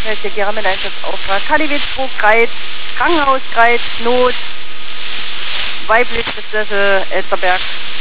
Gera mit Einsatzauftrag. KDW 2 Greiz, Krankenhaus Greiz, Not, weiblich Elsterberg.